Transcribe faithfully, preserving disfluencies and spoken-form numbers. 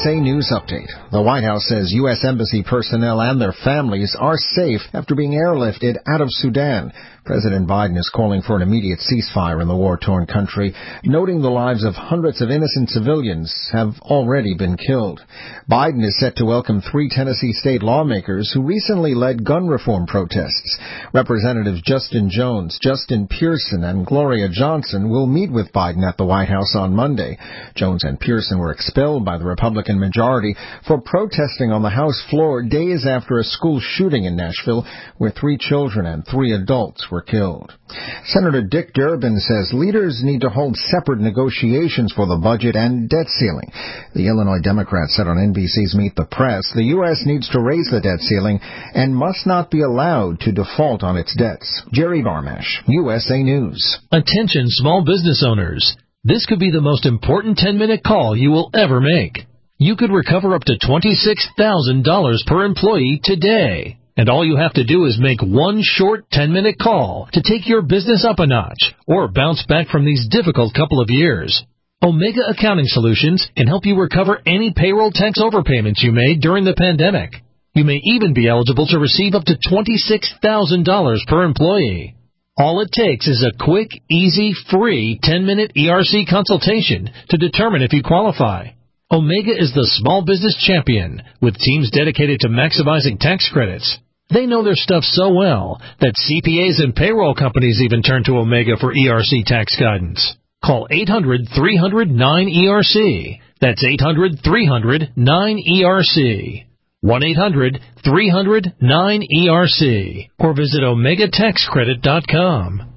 A News Update. The White House says U S Embassy personnel and their families are safe after being airlifted out of Sudan. President Biden is calling for an immediate ceasefire in the war-torn country, noting the lives of hundreds of innocent civilians have already been killed. Biden is set to welcome three Tennessee state lawmakers who recently led gun reform protests. Representatives Justin Jones, Justin Pearson, and Gloria Johnson will meet with Biden at the White House on Monday. Jones and Pearson were expelled by the Republican majority for protesting on the House floor days after a school shooting in Nashville where three children and three adults were killed. Senator Dick Durbin says leaders need to hold separate negotiations for the budget and debt ceiling. The Illinois Democrat said on N B C's Meet the Press the U S needs to raise the debt ceiling and must not be allowed to default on its debts. Jerry Barmash, U S A News. Attention small business owners. This could be the most important ten-minute call you will ever make. You could recover up to twenty-six thousand dollars per employee today. And all you have to do is make one short ten-minute call to take your business up a notch or bounce back from these difficult couple of years. Omega Accounting Solutions can help you recover any payroll tax overpayments you made during the pandemic. You may even be eligible to receive up to twenty-six thousand dollars per employee. All it takes is a quick, easy, free ten-minute E R C consultation to determine if you qualify. Omega is the small business champion with teams dedicated to maximizing tax credits. They know their stuff so well that C P As and payroll companies even turn to Omega for E R C tax guidance. Call eight hundred, three hundred, nine E R C. That's eight hundred, three hundred, nine E R C. one eight hundred, three hundred, nine E R C. Or visit omega tax credit dot com.